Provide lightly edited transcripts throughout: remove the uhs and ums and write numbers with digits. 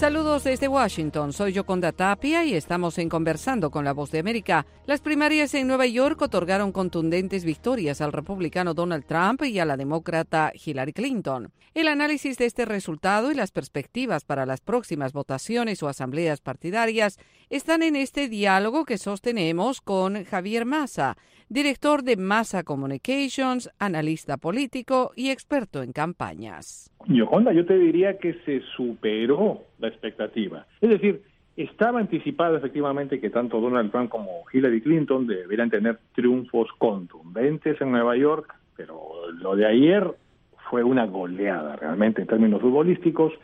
Saludos desde Washington, soy Yoconda Tapia y estamos en Conversando con la Voz de América. Las primarias en Nueva York otorgaron contundentes victorias al republicano Donald Trump y a la demócrata Hillary Clinton. El análisis de este resultado y las perspectivas para las próximas votaciones o asambleas partidarias están en este diálogo que sostenemos con Javier Massa, director de Massa Communications, analista político y experto en campañas. Yoconda, yo te diría que se superó la expectativa. Es decir, estaba anticipado efectivamente que tanto Donald Trump como Hillary Clinton deberían tener triunfos contundentes en Nueva York, pero lo de ayer fue una goleada realmente en términos futbolísticos.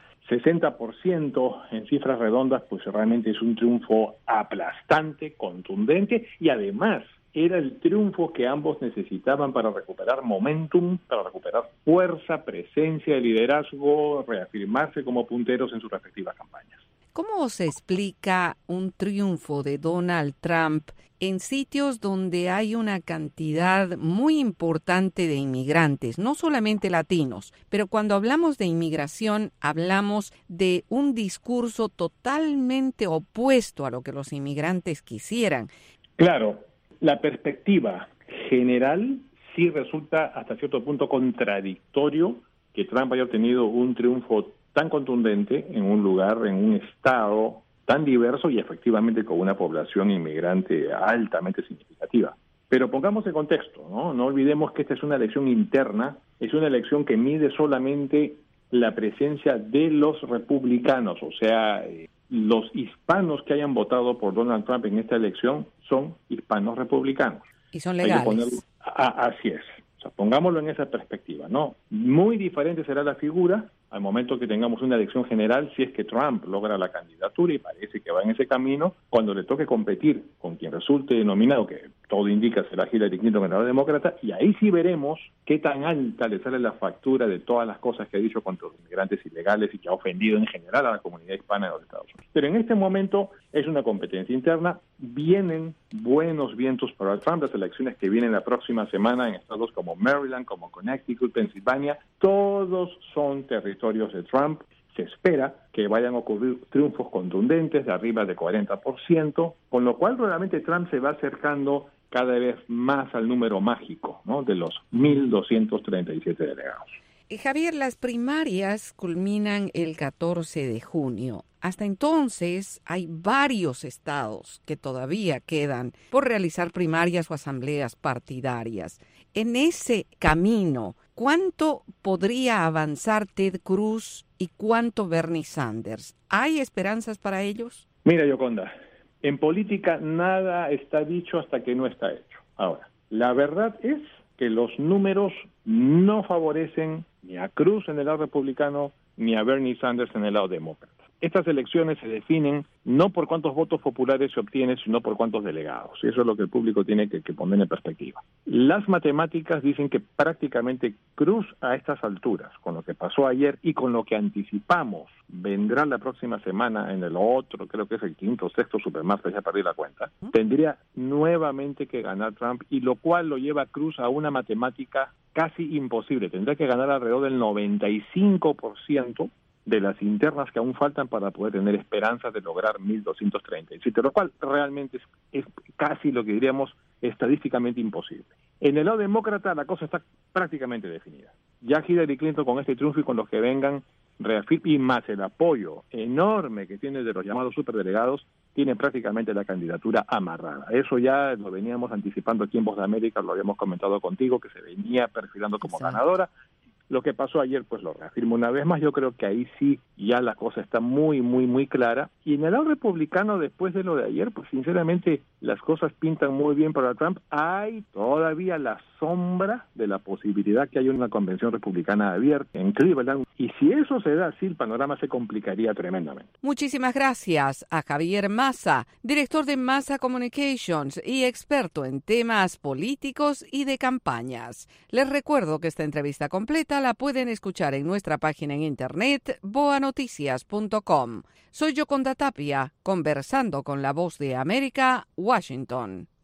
60% en cifras redondas, pues realmente es un triunfo aplastante, contundente, y además era el triunfo que ambos necesitaban para recuperar momentum, para recuperar fuerza, presencia, liderazgo, reafirmarse como punteros en sus respectivas campañas. ¿Cómo se explica un triunfo de Donald Trump en sitios donde hay una cantidad muy importante de inmigrantes, no solamente latinos, pero cuando hablamos de inmigración hablamos de un discurso totalmente opuesto a lo que los inmigrantes quisieran? Claro, la perspectiva general sí resulta hasta cierto punto contradictorio que Trump haya obtenido un triunfo tan contundente en un lugar, en un estado tan diverso y efectivamente con una población inmigrante altamente significativa. Pero pongamos en contexto, ¿no? No olvidemos que esta es una elección interna, es una elección que mide solamente la presencia de los republicanos, o sea, los hispanos que hayan votado por Donald Trump en esta elección son hispanos republicanos. Y son legales. Así es. O sea, pongámoslo en esa perspectiva, ¿no? Muy diferente será la figura al momento que tengamos una elección general, si es que Trump logra la candidatura y parece que va en ese camino, cuando le toque competir con quien resulte nominado, que todo indica será Hillary Clinton, ganadora demócrata, y ahí sí veremos qué tan alta le sale la factura de todas las cosas que ha dicho contra los inmigrantes ilegales y que ha ofendido en general a la comunidad hispana de los Estados Unidos. Pero en este momento es una competencia interna, vienen buenos vientos para Trump, las elecciones que vienen la próxima semana en estados como Maryland, como Connecticut, Pensilvania, todos son territorios de Trump. Se espera que vayan a ocurrir triunfos contundentes de arriba de 40%, con lo cual realmente Trump se va acercando cada vez más al número mágico, ¿no?, de los 1.237 delegados. Javier, las primarias culminan el 14 de junio. Hasta entonces hay varios estados que todavía quedan por realizar primarias o asambleas partidarias. En ese camino, ¿cuánto podría avanzar Ted Cruz y cuánto Bernie Sanders? ¿Hay esperanzas para ellos? Mira, Yoconda, en política nada está dicho hasta que no está hecho. Ahora, la verdad es que los números no favorecen ni a Cruz en el lado republicano ni a Bernie Sanders en el lado demócrata. Estas elecciones se definen no por cuántos votos populares se obtienen, sino por cuántos delegados. Eso es lo que el público tiene que poner en perspectiva. Las matemáticas dicen que prácticamente Cruz a estas alturas, con lo que pasó ayer y con lo que anticipamos vendrá la próxima semana en el otro, creo que es el quinto o sexto supermartes, ya perdí la cuenta, tendría nuevamente que ganar Trump, y lo cual lo lleva a Cruz a una matemática casi imposible. Tendría que ganar alrededor del 95% de las internas que aún faltan para poder tener esperanzas de lograr 1.237, lo cual realmente es casi lo que diríamos estadísticamente imposible. En el lado demócrata la cosa está prácticamente definida. Ya Hillary Clinton con este triunfo y con los que vengan reafirma, y más el apoyo enorme que tiene de los llamados superdelegados, tiene prácticamente la candidatura amarrada. Eso ya lo veníamos anticipando aquí en Voz de América, lo habíamos comentado contigo, que se venía perfilando como ganadora. Lo que pasó ayer, pues lo reafirmo una vez más. Yo creo que ahí sí ya la cosa está muy, muy, muy clara. Y en el lado republicano, después de lo de ayer, pues sinceramente las cosas pintan muy bien para Trump. Hay todavía la sombra de la posibilidad que haya una convención republicana abierta en Cleveland. Y si eso se da así, el panorama se complicaría tremendamente. Muchísimas gracias a Javier Massa, director de Massa Communications y experto en temas políticos y de campañas. Les recuerdo que esta entrevista completa la pueden escuchar en nuestra página en internet boanoticias.com. Soy Yoconda Tapia, conversando con la Voz de América, Washington.